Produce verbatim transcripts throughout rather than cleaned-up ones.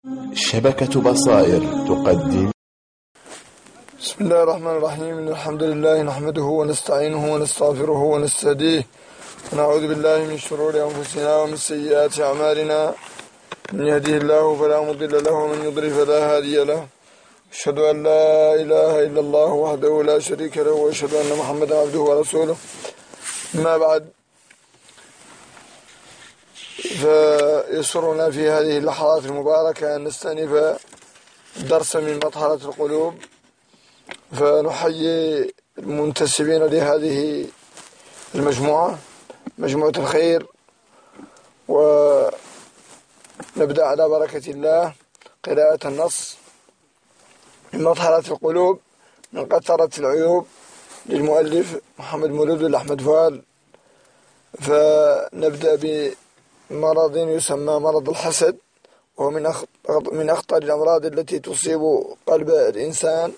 شبكة بصائر تقدم. بسم الله الرحمن الرحيم. إن الحمد لله نحمده ونستعينه ونستغفره ونستهديه ونعوذ بالله من شرور أنفسنا ومن سيئات أعمالنا. من يهده الله فلا مضل له ومن يضلل فلا هادي له. أشهد أن لا إله إلا الله وحده لا شريك له وأشهد أن محمدا عبده ورسوله. أما بعد، فيسرنا في هذه اللحظات المباركة أن نستأنف درسا من مطهرة القلوب، فنحيي المنتسبين لهذه المجموعة، مجموعة الخير، ونبدأ على بركة الله قراءة النص من مطهرة القلوب من قطرة العيوب للمؤلف محمد مولود الأحمد فؤاد. فنبدأ بمرض يسمى مرض الحسد، وهو من أخطر الأمراض التي تصيب قلب الإنسان.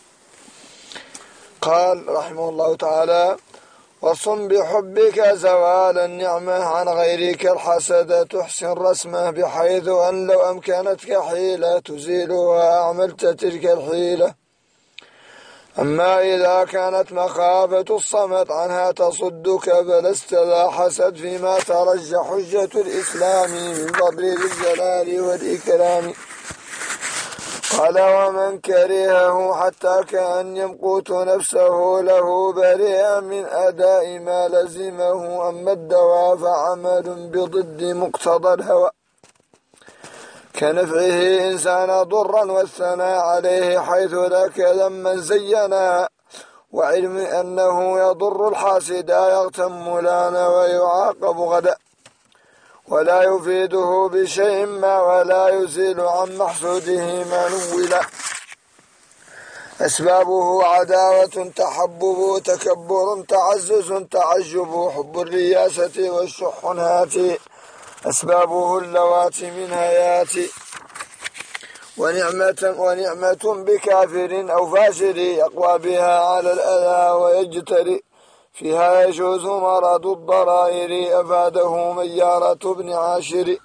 قال رحمه الله تعالى: وصم بحبك زوال النعمة عن غيرك الحسد تحسن رسمه، بحيث أن لو أمكنتك حيلة تزيلها أعملت تلك الحيلة. أما إذا كانت مخافة الصمت عنها تصدك فلست ذا حسد، فيما ترجى حجة الإسلام من فضل ذي الجلال والإكرام. قال: ومن كرهه حتى كأن يمقوت نفسه له بريئا من أداء ما لزمه، أما الدواء فعمل بضد مقتضى الهوى، كنفعه إنسان ضرا والثناء عليه، حيث ذاك ذما زينا، وعلم أنه يضر الحاسد يغتم لانا ويعاقب غدا، ولا يفيده بشيء ما ولا يزيل عن محسوده ما نولا. أسبابه عداوة تحبب تكبر تعزز تعجب، حب الرياسة والشح هاتي، أسبابه اللواتي من هياتي. ونعمة, ونعمة بكافر أو فاجر يقوى بها على الأذى ويجتري، فيها يجوز مرض الضرائر، أفاده ميارة بن عاشر.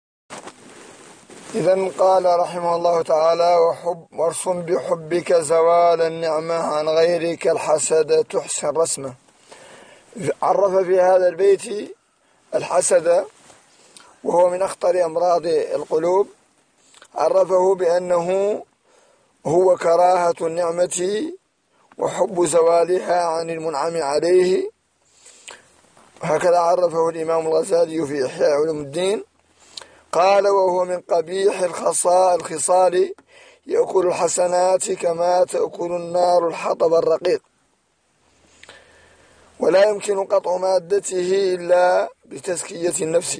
إذن قال رحمه الله تعالى: وحب وارسم بحبك زوال النعمة عن غيرك الحسد تحسن رسمه. عرف في هذا البيت الحسد، وهو من أخطر أمراض القلوب. عرفه بأنه هو كراهة النعمة وحب زوالها عن المنعم عليه، هكذا عرفه الإمام الغزالي في إحياء علوم الدين. قال: وهو من قبيح الخصال يأكل الحسنات كما تأكل النار الحطب الرقيق، ولا يمكن قطع مادته إلا بتزكية النفس.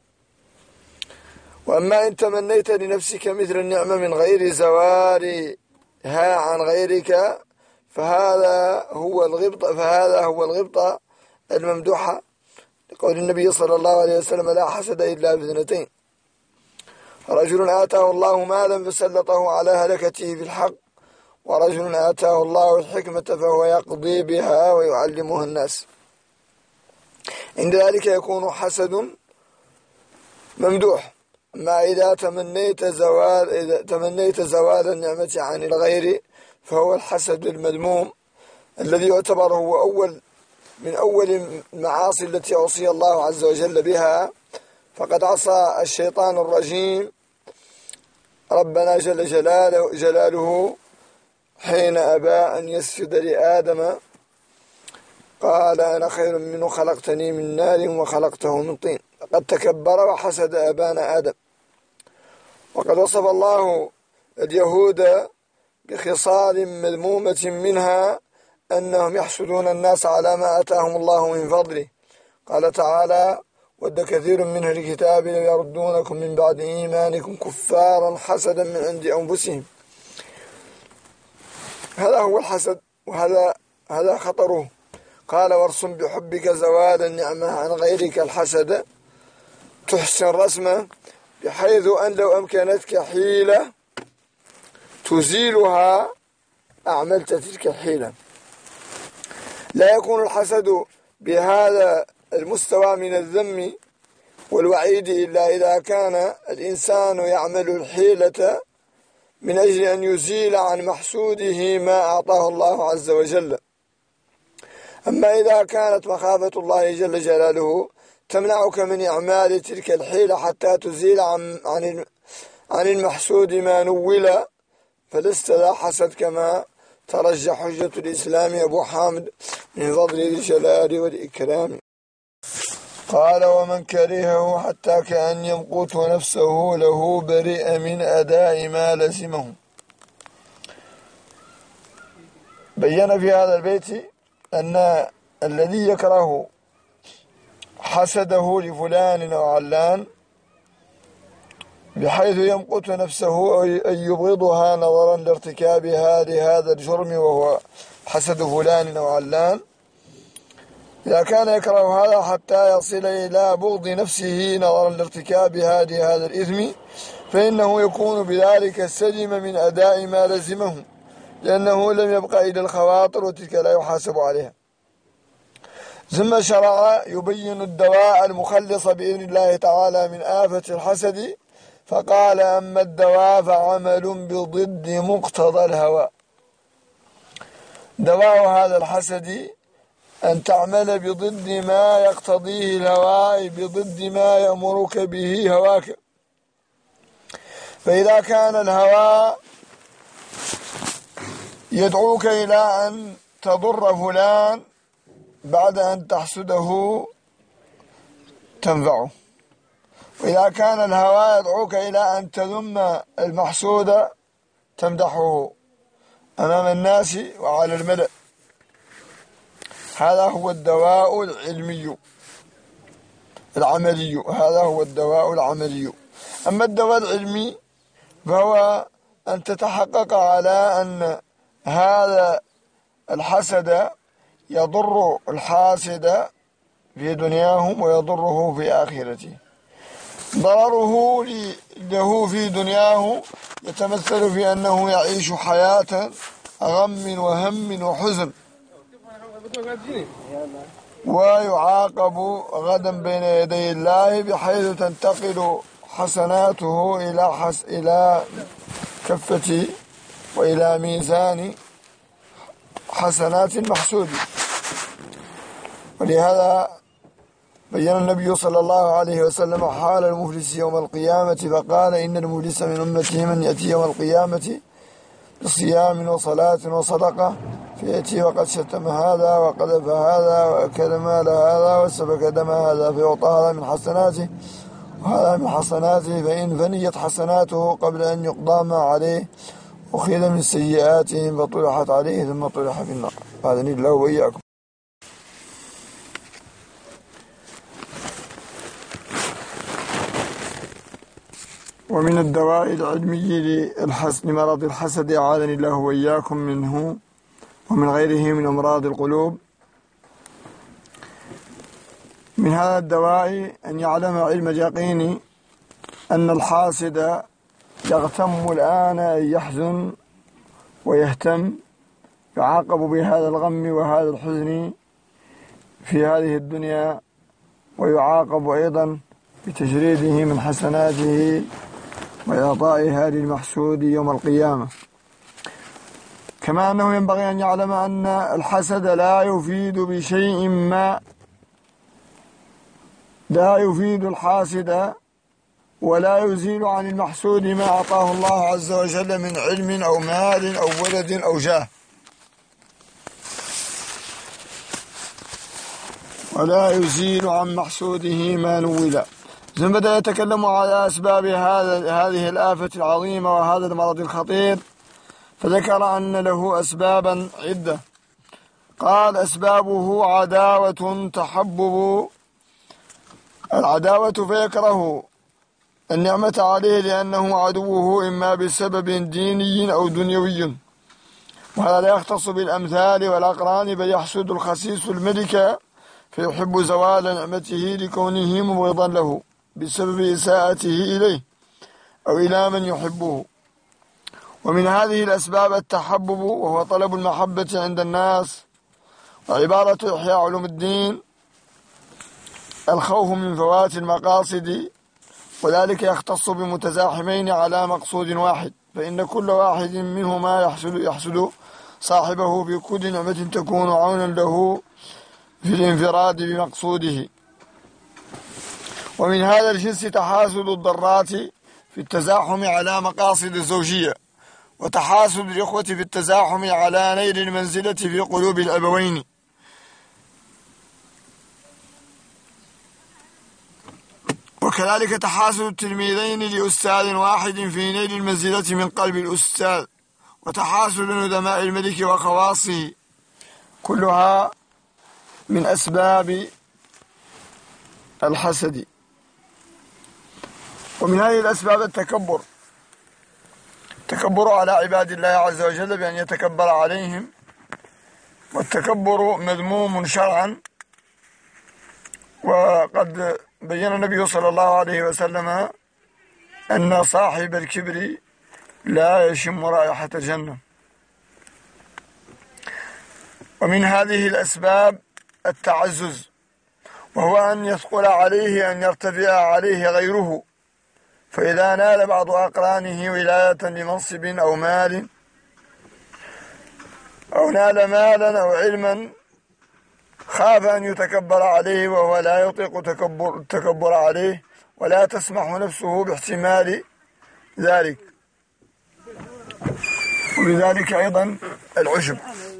وأما إن تمنيت لنفسك مثل النعمة من غير زوالها عن غيرك فهذا هو الغبط فهذا هو الغبطة الممدوحة، لقول النبي صلى الله عليه وسلم: لا حسد إلا باثنتين، رجل آتاه الله مالا فسلطه على هلكته في الحق، ورجل آتاه الله الحكمة فهو يقضي بها ويعلمها الناس. عند ذلك يكون حسد ممدوح. ما إذا تمنيت زوال إذا تمنيت زوال النعمة عن الغير فهو الحسد المذموم، الذي يعتبر هو أول من أول المعاصي التي عصي الله عز وجل بها. فقد عصى الشيطان الرجيم ربنا جل جلاله, جلاله حين أبى أن يسجد لآدم، قال: أنا خير منه خلقتني من نار وخلقته من طين. قد تكبر وحسد أبانا آدم. وقد وصف الله اليهود بخصال مذمومة، منها أنهم يحسدون الناس على ما آتاهم الله من فضله. قال تعالى: ود كثير من أهل الكتاب ليردونكم من بعد إيمانكم كفارا حسدا من عند أنفسهم. هذا هو الحسد، وهذا هذا خطره. قال: وارسم بحبك زوال النعمة عن غيرك الحسد تحسن رسمه، بحيث أن لو أمكنتك حيلة تزيلها أعملت تلك الحيلة. لا يكون الحسد بهذا المستوى من الذم والوعيد إلا إذا كان الإنسان يعمل الحيلة من أجل أن يزيل عن محسوده ما أعطاه الله عز وجل. أما إذا كانت مخافة الله جل جلاله تمنعك من إعمال تلك الحيلة حتى تزيل عن عن عن المحسود ما نول، فلست ذا حسد كما ترجح حجة الإسلام أبو حامد من فضل ذي الجلال والإكرام. قال: ومن كرهه حتى كأن يمقت نفسه له برئ من أداء ما لزمه. بين في هذا البيت أن الذي يكره حسده لفلان أو علان بحيث يمقت نفسه أن يبغضها نظرا لارتكابها لهذا الجرم وهو حسد فلان أو علان، إذا كان يكره هذا حتى يصل إلى بغض نفسه نظرا لارتكابها لهذا الإثم، فإنه يكون بذلك سلم من أداء ما لزمه، لأنه لم يبقى إلى الخواطر وتلك لا يحاسب عليها. ثم شرع يبين الدواء المخلص بإذن الله تعالى من آفة الحسد، فقال: أما الدواء فعمل بضد مقتضى الهوى. دواء هذا الحسد أن تعمل بضد ما يقتضيه الهوى، بضد ما يأمرك به هواك. فإذا كان الهوى يدعوك إلى أن تضر فلان بعد أن تحسده تنفعه، وإذا كان الهوى يدعوك إلى أن تذم المحسود تمدحه أمام الناس وعلى الملأ. هذا هو الدواء العلمي العملي، هذا هو الدواء العملي. أما الدواء العلمي فهو أن تتحقق على أن هذا الحسد يضر الحاسد في دنياهم ويضره في آخرته. ضرره له في دنياه يتمثل في أنه يعيش حياة غم وهم وحزن، ويعاقب غدا بين يدي الله بحيث تنتقل حسناته إلى حس إلى كفة وإلى ميزان حسنات المحسود. ولهذا بين النبي صلى الله عليه وسلم حال المفلس يوم القيامة فقال: إن المفلس من أمته من يأتي يوم القيامة بصيام وصلاة وصدقة، فيأتي وقد شتم هذا وقذف هذا وأكل مال هذا وسفك دم هذا، فيعطى هذا من حسناته وهذا من حسناته، فإن فنيت حسناته قبل أن يقضى ما عليه أخذ من سيئاتهم فطرحت عليه ثم طرح في النار. هذا الله وإياكم. ومن الدواء العلمي لمرض الحسد أعاذني الله وإياكم منه ومن غيره من أمراض القلوب، من هذا الدواء أن يعلم علم اليقين أن الحاسد يغتم الآن أن يحزن ويهتم، يعاقب بهذا الغم وهذا الحزن في هذه الدنيا، ويعاقب أيضا بتجريده من حسناته وإعطائها للمحسود يوم القيامة. كما أنه ينبغي أن يعلم أن الحسد لا يفيد بشيء ما، لا يفيد الحاسد ولا يزيل عن المحسود ما أعطاه الله عز وجل من علم أو مال أو ولد أو جاه، ولا يزيل عن محسوده ما نول. ثم بدأ يتكلم على أسباب هذه الآفة العظيمة وهذا المرض الخطير، فذكر أن له أسبابا عدة. قال: أسبابه عداوة تحبب، العداوة فيكره النعمة عليه لأنه عدوه إما بسبب ديني أو دنيوي، وهذا لا يختص بالأمثال والأقران، بل يحسد الخسيس الملك فيحب زوال نعمته لكونه مبغضا له بسبب إساءته إليه أو إلى من يحبه. ومن هذه الأسباب التحبب، وهو طلب المحبة عند الناس، وعبارة إحياء علوم الدين الخوف من فوات المقاصد، وذلك يختص بمتزاحمين على مقصود واحد. فإن كل واحد منهما يحصل, يحصل صاحبه في كل نعمة تكون عونا له في الانفراد بمقصوده. ومن هذا الجنس تحاسد الضرات في التزاحم على مقاصد الزوجية، وتحاسد الإخوة في التزاحم على نيل المنزلة في قلوب الأبوين. وكذلك تحاسد التلميذين لأستاذ واحد في نيل المنزلة من قلب الأستاذ، وتحاسد ندماء الملك وخواصه، كلها من أسباب الحسد. ومن هذه الأسباب التكبر، التكبر على عباد الله عز وجل بأن يتكبر عليهم، والتكبر مذموم شرعا. وقد بين النبي صلى الله عليه وسلم أن صاحب الكبر لا يشم رائحة الجنة. ومن هذه الأسباب التعزز، وهو أن يثقل عليه أن يرتفع عليه غيره، فإذا نال بعض أقرانه ولاية لمنصب أو مال أو نال مالا أو علما خاف أن يتكبر عليه، وهو لا يطيق تكبر التكبر عليه، ولا تسمح نفسه باحتمال ذلك. وبذلك أيضا العجب.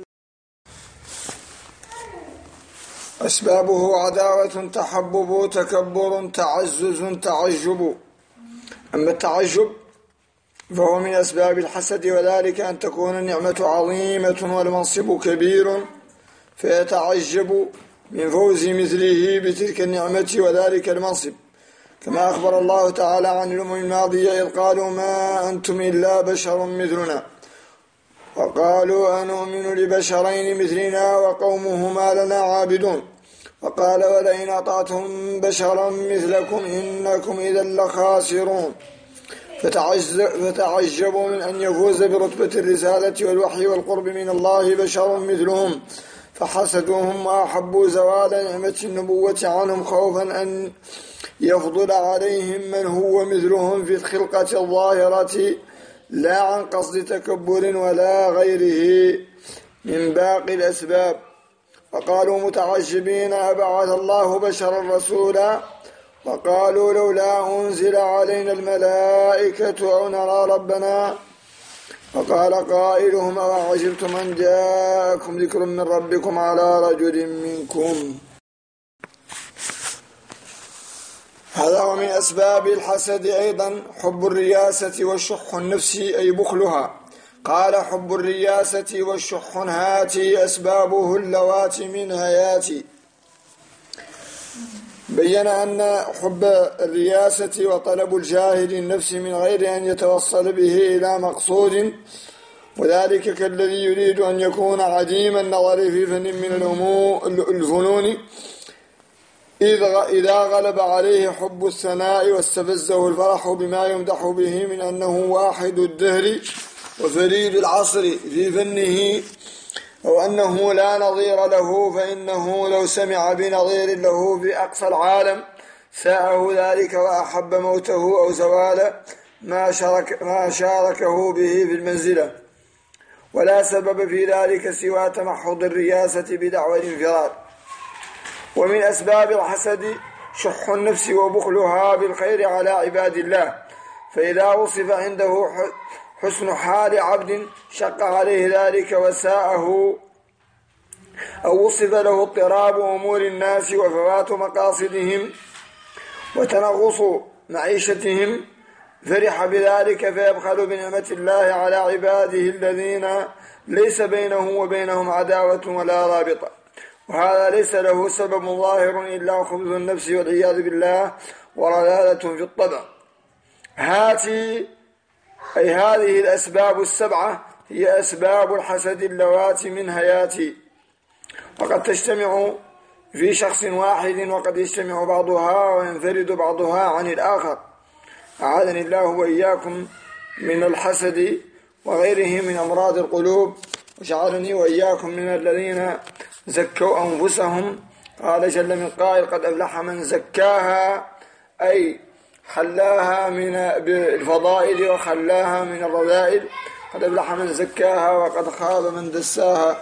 أسبابه عداوة، تحبب، تكبر، تعزز، تعجب. أما التعجب فهو من أسباب الحسد، وذلك أن تكون النعمة عظيمة والمنصب كبير فيتعجب من فوز مثله بتلك النعمة وذلك المنصب، كما أخبر الله تعالى عن الأمم الماضية إذ قالوا ما أنتم إلا بشر مثلنا وقالوا أنؤمن لبشرين مثلنا وقومهما لنا عابدون، وقال ولئن أطعتم بشرا مثلكم إنكم إذا لخاسرون. فتعجبوا من أن يفوز برتبة الرسالة والوحي والقرب من الله بشر مثلهم، فحسدوهم وأحبوا زوال نعمة النبوة عنهم خوفا أن يفضل عليهم من هو مثلهم في الخلقة الظاهرة، لا عن قصد تكبر ولا غيره من باقي الأسباب. وقالوا متعجبين أبعث الله بشرا رسولا، وقالوا لولا أنزل علينا الملائكة أو نرى ربنا، وقال قائلهم أوعجبتم أن جاءكم ذكر من ربكم على رجل منكم. هذا ومن أسباب الحسد أيضا حب الرياسة والشح النفسي أي بخلها. قال حب الرياسة والشح هاتي أسبابه اللواتي من هياتي. بين أن حب الرياسة وطلب الجاه للنفس من غير أن يتوصل به إلى مقصود، وذلك كالذي يريد أن يكون عديم النظر في فن من الفنون إذا غلب عليه حب الثناء واستفزه الفرح بما يمدح به من أنه واحد الدهر وفريد العصر في فنه، أو أنه لا نظير له، فإنه لو سمع بنظير له في أقصى العالم ساءه ذلك وأحب موته أو زوال ما, شارك ما شاركه به في المنزلة، ولا سبب في ذلك سوى تمحض الرياسة بدعوى الانفراد. ومن أسباب الحسد شح النفس وبخلها بالخير على عباد الله، فإذا وصف عنده حسن حال عبد شق عليه ذلك وساءه، أو وصف له اضطراب أمور الناس وفوات مقاصدهم وتنغص معيشتهم فرح بذلك فيبخل بنعمة الله على عباده الذين ليس بينه وبينهم عداوة ولا رابطة، وهذا ليس له سبب ظاهر إلا خبث النفس والعياذ بالله ورذالة في الطبع. هاتي أي هذه الأسباب السبعة هي أسباب الحسد اللواتي من هياتي، وقد تجتمع في شخص واحد وقد يجتمع بعضها وينفرد بعضها عن الآخر. أعاذني الله وإياكم من الحسد وغيره من أمراض القلوب، وجعلني وإياكم من الذين زكوا أنفسهم. قال جل من قائل قد أفلح من زكاها، أي خلاها من الفضائل وخلاها من الرذائل. قد أفلح من زكاها وقد خاب من دساها.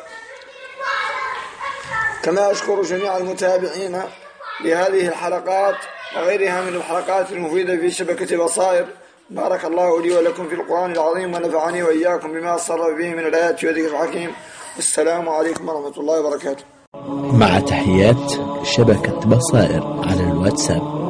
كما أشكر جميع المتابعين لهذه الحلقات وغيرها من الحلقات المفيدة في شبكة بصائر. بارك الله لي ولكم في القرآن العظيم ونفعني وإياكم بما صرف فيه من الآيات والذكر الحكيم. والسلام عليكم ورحمة الله وبركاته. مع تحيات شبكة بصائر على الواتساب.